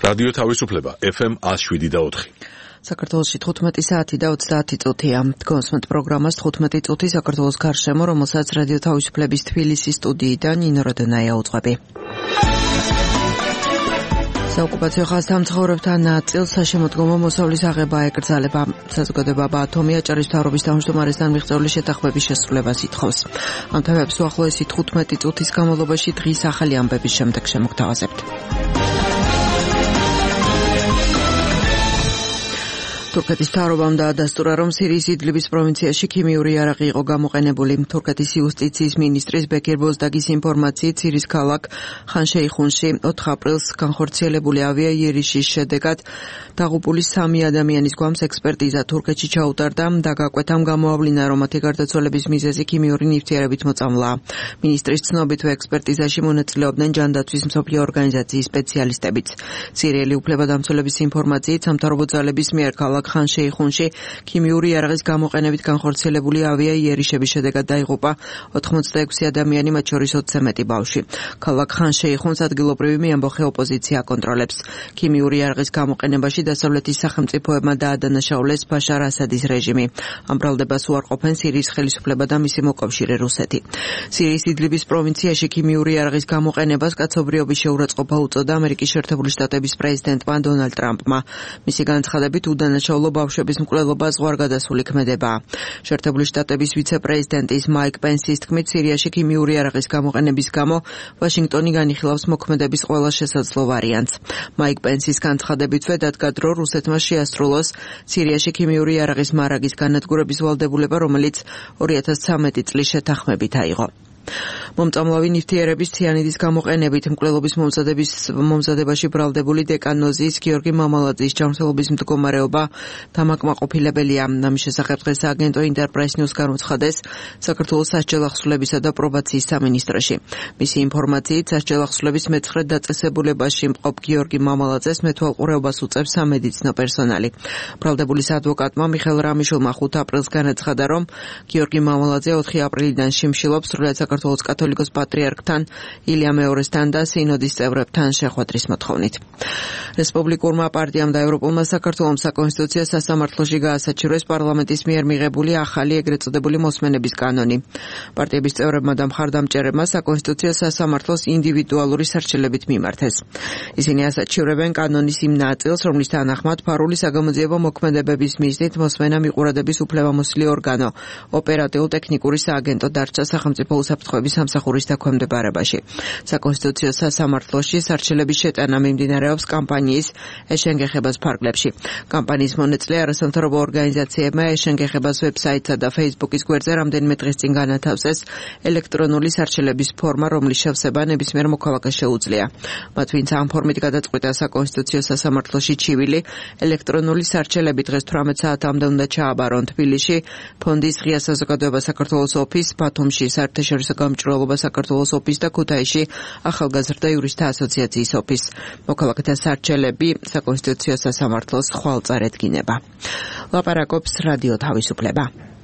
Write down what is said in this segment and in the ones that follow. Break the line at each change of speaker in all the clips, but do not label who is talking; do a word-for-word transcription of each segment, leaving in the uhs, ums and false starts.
რადიო თავისუფლება ეფ ემ one oh seven და four.
საქართველოში თხუთმეტი საათი და ოცდაათი წუთია. Დგომსმენთ პროგრამას თხუთმეტი წუთი საქართველოს გარშემო, რომელსაც რადიო თავისუფლების თბილისის სტუდიიდან ნინო როდონაია უძღვები. საოკუპაციო ხაზთა მცხოვრებთა ნაწილს საშემოდგომო მოსავლის აღება ეკრძალება. საზოგადოება ბათუმი აჭარის მთავრობის თავმჯდომარესთან მიღწეული შეთანხმების შესრულებას ითხოვს. ამ თემებს უახლოესი თხუთმეტი წუთის განმავლობაში დღის ახალი ამბების შემდეგ შემოგთავაზებთ. თურქეთის მთავრობამ დაადასტურა, რომ სირიის იდლიბის პროვინციაში ქიმიური იარაღი იყო გამოყენებული. თურქეთის იუსტიციის მინისტრის ბეკირ ბოზდაგის ინფორმაციით, სირიის ქალაქ ხან-შეიხუნში ოთხ აპრილს განხორციელებული ავიაიერიშის შედეგად დაღუპული სამი ადამიანის გვამს ექსპერტიზა თურქეთში ჩაუტარდა და გაკვეთამ გამოავლინა, რომ მათი გარდაცვალების მიზეზი ქიმიური ნივთიერებით მოწამვლაა. მინისტრის ცნობით, ექსპერტიზაში მონაწილეობდნენ ჯანდაცვის მსოფლიო ორგანიზაციის სპეციალისტებიც. სირიელი უფლებადამცველების ინფორმაციით, სამთავრობო ძალების მიერ ქალაქ ხან-შეიხუნში ქიმიური იარაღის გამოყენებით განხორციელებული ავიაიერიშების შედეგად დაიღუპა ოთხმოცდაექვსი ადამიანი, მათ შორის ოცზე მეტი ბავშვი. ქალაქ ხან-შეიხუნს ადგილობრივი მიამბოხე ოპოზიცია აკონტროლებს. ქიმიური იარაღის გამოყენებაში დასავლეთის სახელმწიფოებმა დაადანაშაულეს ბაშარ ასადის რეჟიმი. ამ ბრალდებას უარყოფენ სირიის ხელისუფლება და მისი მოკავშირე რუსეთი. სირიის იდლიბის პროვინციაში ქიმიური იარაღის გამოყენებას კაცობრიობის შეურაცხყოფა უწოდა ამერიკის შეერთებული შტატების პრეზიდენტმა დონალდ ტრამპმა. მისი განცხადებით უდანაშაულო ბავშვების მკვლელობა ზღვარგადასული ქმედებაა. შეერთებული შტატების ვიცე-პრეზიდენტის მაიკ პენსის თქმით, სირიაში ქიმიური იარაღის გამოყენების გამო ვაშინგტონი განიხილავს მოქმედების ყველა შესაძლო ვარიანტს. მაიკ პენსის განცხადებითვე დადგა დრო რუსეთმა შეასრულოს სირიაში ქიმიური იარაღის მარაგის განადგურების ვალდებულება, რომელიც ორი ათას ცხრამეტი წლის შეთანხმებით აიღო. მომწამლავი ნივთიერების ციანიდის გამოყენებით მკვლელობის მომზადების მომზადებაში ბრალდებული დეკანოზიის გიორგი მამალაძის ჯანმრთელობის მდგომარეობა დამაკმაყოფილებელია. ამის შესახებ დღეს აგენტო ინტერპრეს ნიუს გამოცხადეს საქართველოს სასჯელახსვლებისა და პრობაციის სამინისტროში. მისი ინფორმაციით, სასჯელახსვლების მეცხრე დაწესებულებაში მყოფ გიორგი მამალაძეს მეთვალყურეობას უწევს სამედიცინო პერსონალი. ბრალდებულის ადვოკატმა მიხეილ რამიშულმა ხუთ აპრილს განაცხადა, რომ გიორგი მამალაძე ოთხი აპრილიდან შიმშილობს სრულად საქართველოს კათოლიკოს პატრიარქთან, ილია მეორესთან და სინოდის წევრებთან შეხვედრის მოთხოვნით. რესპუბლიკურმა პარტიამ და ევროპულმა საქართველოს საკონსტიტუციო სასამართლოში გაასაჩივრეს პარლამენტის მიერ მიღებული ახალი ეგრეთ წოდებული მოსმენების კანონი. პარტიების წევრებმა და მხარდამჭერებმა საკონსტიტუციო სასამართლოს ინდივიდუალური სარჩელებით მიმართეს. ისინი ასაჩივრებენ კანონის იმ ნაწილს, რომლის თანახმად ფარული საგამოძიებო მოქმედებების მიზნით მოსმენა მიყურადების უფლებამოსილი ორგანო, ოპერატიულ-ტექნიკური სააგენტო დარჩა სახელმწიფო უსაფრთხოების სამსახურის დაქვემდებარებაში. საკონსტიტუციო სასამართლოში სარჩელების შეტანა მიმდინარეობს კამპანიის ეშენგეხებას ფარგლებში. კამპანიის მონაწილე არასამთავრობო ორგანიზაციებმა ეშენგეხებას ვებსაიტსა და ფეისბუქის გვერდზე რამდენიმე დღის წინ განათავსეს ელექტრონული სარჩელების ფორმა, რომლის შევსება ნებისმიერ მოქალაქეს შეუძლია. მათ ვინც ამ ფორმით გადაწყვიტა საკონსტიტუციო სასამართლოში ჩივილი, ელექტრონული სარჩელები დღეს თვრამეტ საათამდე უნდა ჩააბარონ თბილისში, ფონდის ღია საზოგადოება საქართველოს ოფისს, ბათუმში საერთაშორისო გამჭვირვალობა საქართველოს ოფისს და ქუთაისში ახალგაზრდა იურისტთა ასოციაციის ოფისს. მოქალაქეთა სარჩელები საკონსტიტუციო სასამართლოს ხვალწარ ედგინება. ლაპარაკობს რადიო თავისუფლება.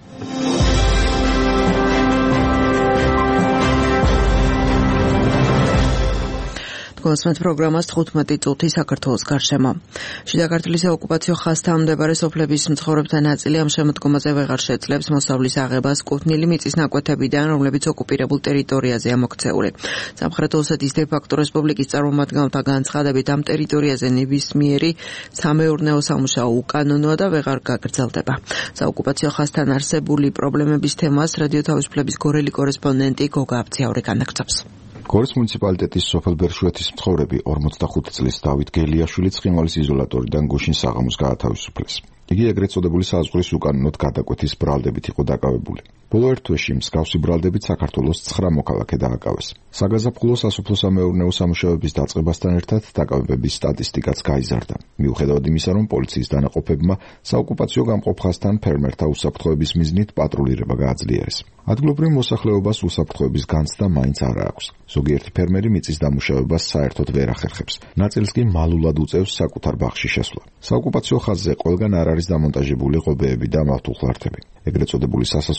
დგომსმენთ პროგრამას თხუთმეტი წუთი საქართველოს გარშემო. შიდა ქართლის ოკუპაციო ხაზთან მდებარე სოფლების მცხოვრებთა ნაწილი ამ შემოდგომაზე ვეღარ შეძლებს მოსავლის აღებას კუთვნილი მიწის ნაკვეთებიდან, რომლებიც ოკუპირებულ ტერიტორიაზეა მოქცეული. სამხრეთ ოსეთის დე-ფაქტო რესპუბლიკის წარმომადგენელთა განცხადებით, ამ ტერიტორიაზე ნებისმიერი სამეურნეო სამუშაო უკანონოა და ვეღარ გაგრძელდება. საოკუპაციო ხაზთან არსებული პრობლემების თემას რადიო თავისუფლების გორელი კორესპონდენტი გოგა აბციაური განაგრძობს.
გორის მუნიციპალიტეტის სოფელ ბერშუეთის მცხოვრები ორმოცდახუთი წლის დავით გელიაშვილი ცხინვალის იზოლატორიდან გუშინ საღამოს გაათავისუფლეს. იგი ეგრეთ წოდებული საზღვრის უკანონოდ გადაკვეთის ბრალდებით იყო დაკავებული. ბოლო ერთ თვეში მსგავსი ბრალდებით საქართველოს ცხრა მოქალაქე დააკავეს. საგაზაფხულო სასოფლო-სამეურნეო სამუშაოების დაწყებასთან ერთად დაკავებების სტატისტიკაც გაიზარდა. მიუხედავად იმისა, რომ პოლიციის დანაყოფებმა საოკუპაციო გამყოფ ხაზთან ფერმერთა უსაფრთხოების მიზნით პატრულირება გააძლიერეს. ადგილობრივ მოსახლეობას უსაფრთხოების განცდა მაინც არ აქვს. ზოგიერთი ფერმერი მიწის დამუშავებას საერთოდ ვერ ახერხებს. ნაწილს კი მალულად უწევს საკუთარ ბაღში შესვლა. საოკუპაციო ხაზზე ყველგან არ არის დამონტაჟებული ღობეები და მავთულხლართები. ეგრეთ წოდებული სასაზღვრო ბანერები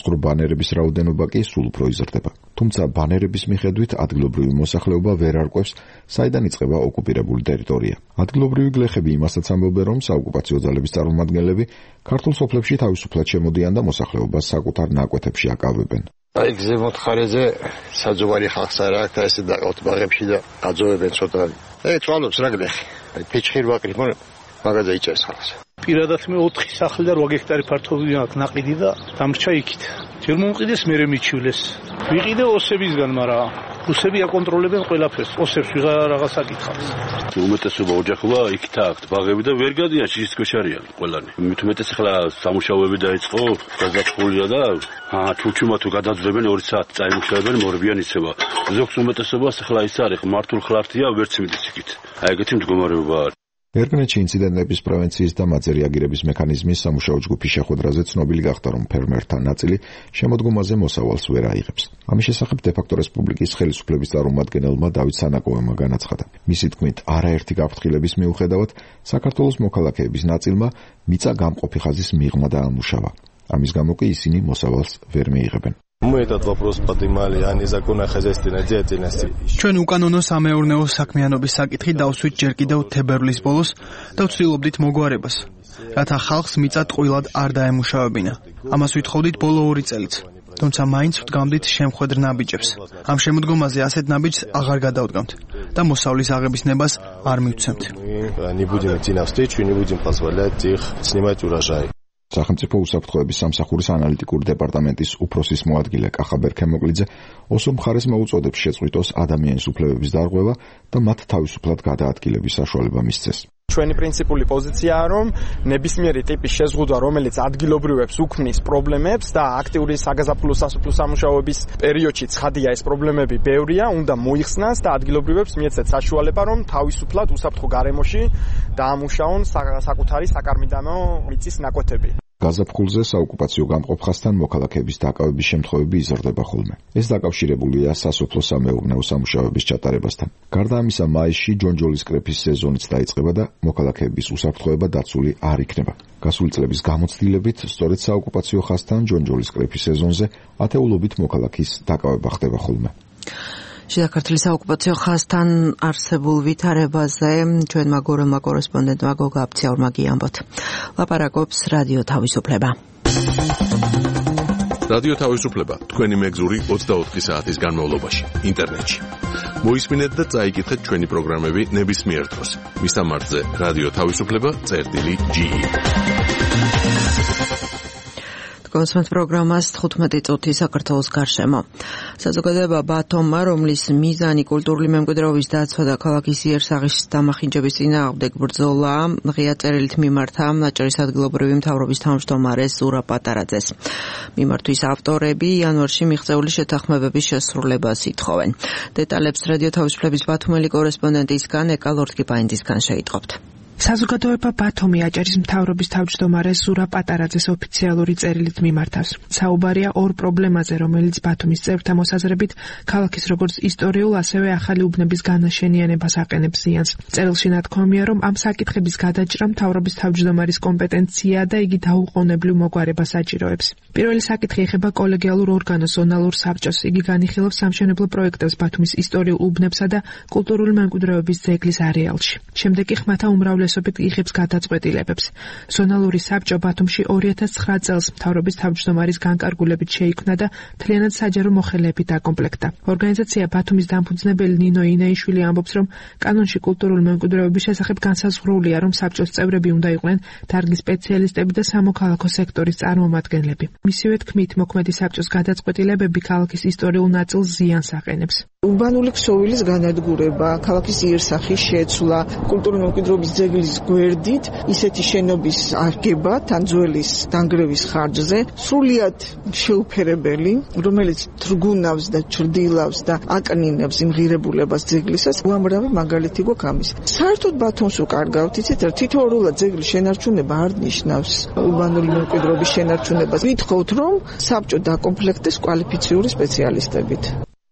ბანერების რაოდენობა კი სულ უფრო იზრდება. თუმცა ბანერების მიხედვით ადგილობრივი მოსახლეობა ვერ არკვევს, საიდან იწყება ოკუპირებული ტერიტორია. ადგილობრივი გლეხები იმასაც ამბობენ, რომ საოკუპაციო ძალების წარმომადგენლები ქართულ სოფლებში თავისუფლად შემოდიან და მოსახლეობას საკუთარ ნაკვეთებში აკავებენ.
აი ზემოთ ხარეზე საძოვარი ხალხს არ აქვს და ესე დაკავთ ბაღებში და გაძოვებენ ცოტა. აი წვალობს რა გლეხი. აი ფიჩხირი ვაკრით მო მაგაზე იჭერს ხალხს.
პირადად მე ოთხი სახლი და რვა გექტარი ფართობი აქვს ნაყიდი და დამრჩა იქით. ჯერ მომყიდეს მერე მიჩივლეს. ვიყიდე ოსებისგან, მაგრამ რუსები აკონტროლებენ ყველაფერს. ოსებს ვიღარ რაღაცა გითხავს.
უმეტესობა ოჯახობა იქით აქვს ბაღები და ვერ გადიან შიშის არიან ყველანი. მით უმეტეს ახლა სამუშაოები დაიწყო, გაზაფხულია და აა ჩუჩუმა თუ გადაძლებენ ორი საათი წაიმუშავებენ, მორბიან იცება. ზოგს უმეტესობას ახლა ის არის, მართულ ხლართია ვერც მიდის იქით. აი ეგეთი მდგომარეობა არის.
ერგნეთში ინციდენტების პრევენციის და მათზე რეაგირების მექანიზმის სამუშაო ჯგუფის შეხვედრაზე ცნობილი გახდა, რომ ფერმერთა ნაწილი შემოდგომაზე მოსავალს ვერ აიღებს. ამის შესახებ დე-ფაქტო რესპუბლიკის ხელისუფლების წარმომადგენელმა დავით სანაკოევმა განაცხადა. მისი თქმით, არაერთი გაფრთხილების მიუხედავად, საქართველოს მოქალაქეების ნაწილმა მიწა გამყოფი ხაზის მიღმა დაამუშავა. ამის გამო კი ისინი მოსავალს ვერ მიიღებენ.
Мы этот вопрос поднимали, а незаконная хозяйственная деятельность.
ჩვენ უკანონო სამეურნეო საქმიანობის საკითხი დავსვით ჯერ კიდევ თებერვლის ბოლოს და ვცდილობდით მოგვარებას, რათა ხალხს მიწა ტყუილად არ დაემუშავებინა. ამას ვითხოვდით ბოლო ორი წელიც. თუმცა მაინც ვდგამდით შემხვედრ ნაბიჯებს. ამ შემოდგომაზე ასეთ ნაბიჯს აღარ გადავდგამთ და მოსავლის აღების ნებას არ მივცემთ.
Не будем идти навстречу, не будем позволять их снимать урожай.
სახელმწიფო უსაფრთხოების სამსახურის ანალიტიკური დეპარტამენტის უფროსის მოადგილე კახაბერ ქემოკლიძე ოსო მხარეს მოუწოდებს შეწყვიტოს ადამიანის უფლებების დარღვევა და მათ თავისუფლად გადაადგილების საშუალება მისცეს.
ჩვენი პრინციპული პოზიციაა, რომ ნებისმიერი ტიპის შეზღუდვა, რომელიც ადგილობრივებს უქმნის პრობლემებს და აქტიური საგაზაფხულო სასოფლო სამუშაოების პერიოდში ცხადია ეს პრობლემები ბევრია, უნდა მოიხსნას და ადგილობრივებს მიეცეთ საშუალება, რომ თავისუფლად უსაფრთხო გარემოში დაამუშაონ საკუთარი საკარმიდამო მიწის ნაკვეთები.
გაზაფხულზე საოკუპაციო გამყოფ ხაზთან მოქალაქეების დაკავების შემთხვევები იზრდება ხოლმე. ეს დაკავშირებულია სასოფლო-სამეურნეო სამუშაოების ჩატარებასთან. გარდა ამისა, მაისში ჯონჯოლის კრეფის სეზონიც დაიწყება და მოქალაქეების უსაფრთხოება დაცული არ იქნება. გასული წლების გამოცდილებით, სწორედ საოკუპაციო ხაზთან ჯონჯოლის კრეფის სეზონზე ათეულობით მოქალაქის დაკავება ხდება ხოლმე.
შიდა ქართლის საოკუპაციო ხაზთან არსებულ ვითარებაზე ჩვენმა გორემა კორესპონდენტმა გოგა აფციაურმა გიამბოთ. ლაპარაკობს რადიო თავისუფლება.
რადიო თავისუფლება თქვენი მეგზური ოცდაოთხი საათის განმავლობაში ინტერნეტში. მოისმინეთ და წაიკითხეთ ჩვენი პროგრამები ნებისმიერ დროს. მისამართზე რადიო თავისუფლება წერტილი ჯი.
კონსმეთ პროგრამას თხუთმეტი წუთი საქართველოს გარშემო. საზოგადოება ბათუმმა, რომლის მიზანი კულტურული მემკვიდრეობის დაცვა და ქალაქის იერსაღის დამახინჯების წინააღმდეგ ბრძოლა, ღია წერილით მიმართა აჭარის ადგილობრივი მთავრობის თავმჯდომარეს ზურა პატარაძეს. მიმართვის ავტორები იანვარში მიღწეული შეთანხმებების შესრულებას ითხოვენ. დეტალებს რადიო თავისუფლების ბათუმელი კორესპონდენტისგან ეკა ლორთკიპაინძისგან შეიტყობთ.
საზოგადოება ბათუმი აჭარის მთავრობის თავმჯდომარეს ზურა პატარაძეს ოფიციალური წერილით მიმართავს. საუბარია ორ პრობლემაზე, რომელიც ბათუმის წევრთა მოსაზრებით ქალაქის როგორც ისტორიულ, ასევე ახალი უბნების განაშენიანებას აყენებს ზიანს. წერილში ნათქვამია, რომ ამ საკითხების გადაჭრა მთავრობის თავმჯდომარის კომპეტენციაა და იგი დაუყოვნებლივ მოგვარებას აჭიროებს. პირველი საკითხი ეხება კოლეგიალურ ორგანოს ზონალურ საბჭოს. იგი განიხილავს სამშენებლო პროექტებს ბათუმის ისტორიულ უბნებსა და კულტურული მემკვიდრეობის ძეგლის არეალში. შემდეგ კი ხმათა უმრავლესობით იღებს გადაწყვეტილებებს. ზონალური საბჭო ბათუმში ორი ათას ცხრა წელს მთავრობის თავმჯდომარის განკარგულებით შეიქმნა და მთლიანად საჯარო მოხელეებით აკომპლექტდა. ორგანიზაცია ბათუმის დამფუძნებელი ნინო ინაიშვილი ამბობს, რომ კანონში კულტურული მემკვიდრეობის შესახებ განსაზღვრულია, რომ საბჭოს წევრები უნდა იყვნენ დარგის სპეციალისტები და სამოქალაქო სექტორის წარმომადგენლები. მისივე თქმით, მოქმედი საბჭოს გადაწყვეტილებები ქალაქის ისტორიულ ნაწილს ზიანს აყენებს.
ურბანული ქსოვილის განადგურება, ქალაქის იერსახის შეცვლა, კულტურული მემკვიდრეობის ძეგლის გვერდით ისეთი შენობის აღება თან ძველის დანგრევის ხარჯზე, სრულიად შეუფერებელი, რომელიც თრგუნავს და ჩრდილავს და აკნინებს იმ ღირებულებას ძეგლისას, უამრავი მაგალითი გვაქვს ამის. საერთოდ ბათუმს უკარგავთ, იცით, თითოეულად ძეგლის შენარჩუნება არ ნიშნავს ურბანული მემკვიდრეობის შენარჩუნებას. ვითხოვთ, რომ საბჭო დაკომპლექტდეს კვალიფიციური სპეციალისტებით.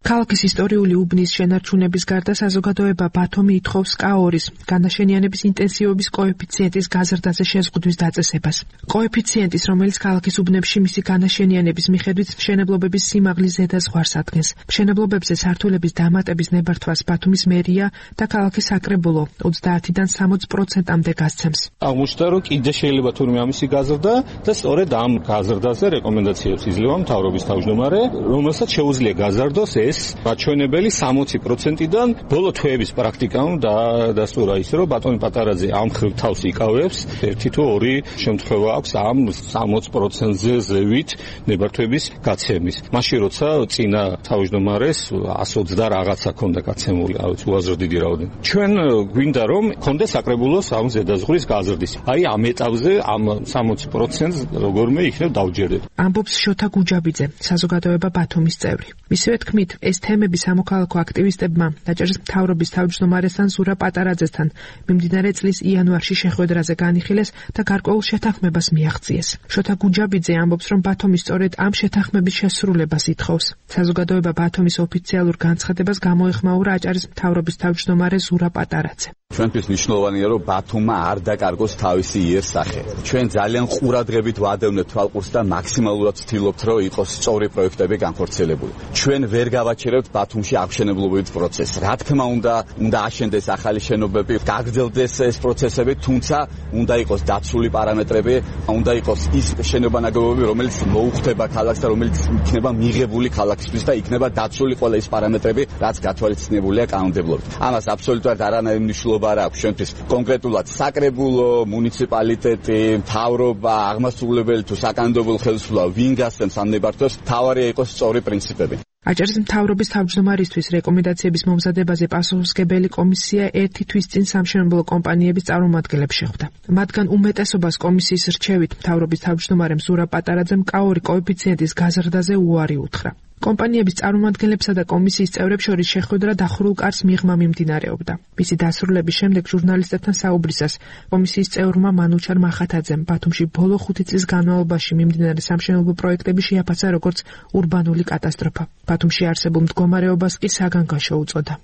ქალაქის ისტორიული უბნის შენარჩუნების გარდა საზოგადოება ბათუმი ითხოვს კაორის განაშენიანების ინტენსივობის კოეფიციენტის გაზრდაზე შეზღუდვის დაწესებას. კოეფიციენტის, რომელიც ქალაქის უბნებში მისი განაშენიანების მიხედვით მშენებლობების სიმაღლის ზედაზღვარს ადგენს. მშენებლობებზე სართულების დამატების ნებართვას ბათუმის მერია და ქალაქის საკრებულო ოცდაათიდან სამოცი პროცენტამდე გასცემს.
აღმოჩნდა, რომ კიდე შეიძლება თურმე ამისი გაზრდა და სწორედ ამ გაზრდაზე რეკომენდაციებს იძლევა მთავრობის თავმჯდომარე, რომელსაც შეუძლია გაზარდოს ეს რაჩვენებელი სამოცი პროცენტიდან ბოლო თვეების პრაქტიკამ და დასტურა ის, რომ ბატონი პატარაძე ამ ხრივ თავს იკავებს, ერთი თუ ორი შემთხვევა აქვს ამ სამოცი პროცენტზე ზევით ნებართვების გაცემის. მაშინ როცა წინა თავმჯდომარეს εκατს ოცდა რაღაცა ქონდა გაცემული, რა ვიცი, უაზრო დიდი რაოდენობა. ჩვენ გვინდა რომ ქონდეს საკრებულოს ამ ზედაზღვრის გაზრდის. აი ამ ეტაპზე ამ სამოცი პროცენტს როგორმე იქნებ დავჯერდეთ.
ამბობს შოთა გუჯაბიძე, საზოგადოება ბათუმის წევრი. მისივე თქმით, ეს თემები სამოქალაქო აქტივისტებმა დაჭერს მთავრობის თავმჯდომარესთან ზურა პატარაძესთან მიმდინარე წლის იანვარში შეხვედრაზე განიხილეს და გარკვეულ შეთანხმებას მიაღწიეს. შოთა გუჯაბიძე ამბობს, რომ ბათუმი სწორედ ამ შეთანხმების შესრულებას ითხოვს. საზოგადოება ბათუმის ოფიციალურ განცხადებას გამოეხმაურა აჭარის მთავრობის თავმჯდომარე ზურა პატარაძე.
ჩვენთვის მნიშვნელოვანია, რომ ბათუმმა არ დაკარგოს თავისი იერსახე. ჩვენ ძალიან ყურადღებით ვადევნებთ თვალყურს და მაქსიმალურად ვცდილობთ, რომ იყოს სწორი პროექტები განხორციელებული. ჩვენ ვერ გავაჩერებთ ბათუმში აღმშენებლობის პროცესს. რა თქმა უნდა, უნდა აშენდეს ახალი შენობები, გაგრძელდეს ეს პროცესები, თუმცა უნდა იყოს დაცული პარამეტრები, უნდა იყოს ის შენობანაგებობები, რომელიც მოუხდება ქალაქს და რომელიც იქნება მიღებული ქალაქისთვის და იქნება დაცული ყველა ის პარამეტრები, რაც გათვალისწინებულია კანონმდებლობით. ამას აბსოლუტურად არანაირი მნიშვნელობა არ აქვს ჩვენთვის. კონკრეტულად საკრებულო, მუნიციპალიტეტი, მთავრობა, აღმასრულებელი თუ საკანონმდებლო ხელისუფლება ვინ გასცემს ამ ნებართვებს, თავარია იყოს სწორი პრინციპები.
აჭარის მთავრობის თავმჯდომარისთვის რეკომენდაციების მომზადებაზე პასუხისმგებელი კომისია ერთი თვის წინ სამშენებლო კომპანიების წარმომადგენლებს შეხვდა. მათგან უმეტესობას კომისიის რჩევით მთავრობის თავმჯდომარემ ზურა პატარაძემ კაორი კოეფიციენტის გაზრდაზე უარი უთხრა. კომპანიების წარმომადგენლებსა და კომისიის წევრებს შორის შეხვედრა დახურულ კარს მიღმა მიმდინარეობდა. მისი დასრულების შემდეგ ჟურნალისტებთან საუბრისას კომისიის წევრმა მანუჩარ მახათაძემ ბათუმში ბოლო ხუთი წლის განმავლობაში მიმდინარე სამშენებლო პროექტები შეაფასა როგორც ურბანული კატასტროფა. ბათუმში არსებულ მდგომარეობას კი საგანგაშო უწოდა.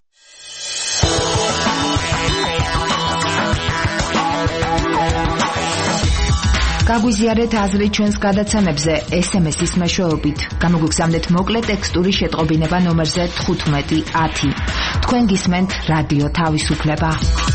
გაგვიზიარეთ აზრი ჩვენს გადაცემებზე ეს ემ ეს-ის მეშვეობით. გამოგვიგზავნეთ მოკლე ტექსტური შეტყობინება ნომერზე თხუთმეტი ათი. თქვენ გისმენთ რადიო თავისუფლება.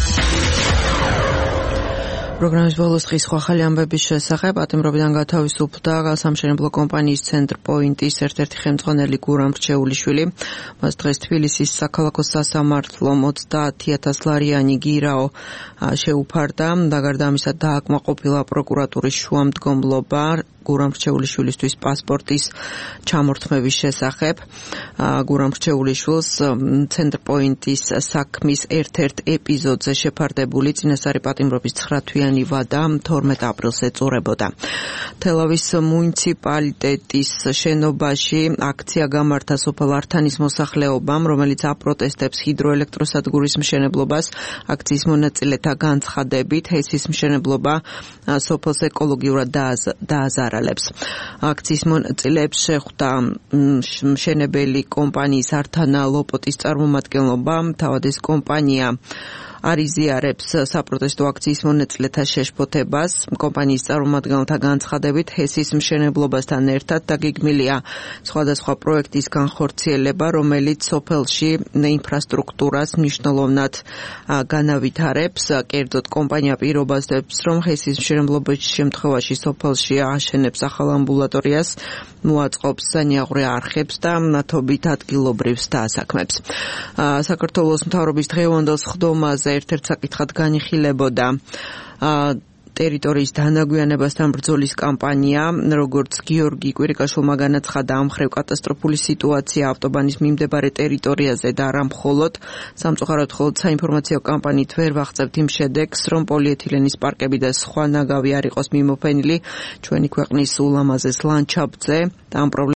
პროგრამის ბოლოს დღის ახალი ამბების შესახებ ატემრობიდან გათავისუფლდა სამშენებლო კომპანიის ცენტრ პოინტის ერთ-ერთი ხელმძღვანელი გურამ რჩეულიშვილი. მას დღეს თბილისის საქალაქო სასამართლომ ოცდაათი ათას ლარიანი გირაო შეუფარდა და გარდა ამისა დააკმაყოფილა პროკურატურის შუამდგომლობა გურამ რჩეულიშვილისთვის პასპორტის ჩამორთმევის შესახებ. გურამ რჩეულიშვილს ცენტრ პოინტის საქმის ერთ-ერთ ეპიზოდზე შეფარდებული წინასწარი პატიმრობის ცხრა თვიანი ვადა თორმეტ აპრილს ეწურებოდა. თელავის მუნიციპალიტეტის შენობაში აქცია გამართა სოფელ ართანის მოსახლეობამ, რომელიც აპროტესტებს ჰიდროელექტროსადგურის მშენებლობას. აქციის მონაწილეთა განცხადებით, ჰესის მშენებლობა სოფელს ეკოლოგიურად დააზარალებს. აქციის მონაწილეებს შეხვდა მშენებელი კომპანიის ართანა ლოპოტის წარმომადგენლობა. თავად ეს კომპანია არ იზიარებს საპროტესტო აქციის მონაწილეთა შეშფოთებას. კომპანიის წარმომადგენელთა განცხადებით, ჰესის მშენებლობასთან ერთად დაგეგმილია სხვადასხვა პროექტის განხორციელება, რომელიც სოფელში ინფრასტრუქტურას მნიშვნელოვნად განავითარებს. კერძოდ, კომპანია პირობაზობს, რომ ჰესის მშენებლობის შემთხვევაში სოფელში აშენებს ახალ ამბულატორიას, მოაწყობს სანიაღვრე არხებს და მათობით ადგილობრივს დაასაქმებს. საქართველოს მთავრობის დღევანდელ სხდომაზე ერთ-ერთ საკითხად განიხილებოდა ტერიტორიის დანაგვიანებასთან ბრძოლის კამპანია, როგორც გიორგი კვირიკაშვილმა განაცხადა, ამ ხრივ კატასტროფული სიტუაცია ავტობანის მიმდებარე ტერიტორიაზე და არა მხოლოდ სამწუხაროდ მხოლოდ საინფორმაციო კამპანიით ვერ ვაღწევთ იმ შედეგს, რომ პოლიეთილენის პარკები და სხვა ნაგავი არ იყოს მიმოფენილი ჩვენი ქვეყნის ულამაზეს ლანდშაფტზე და ამ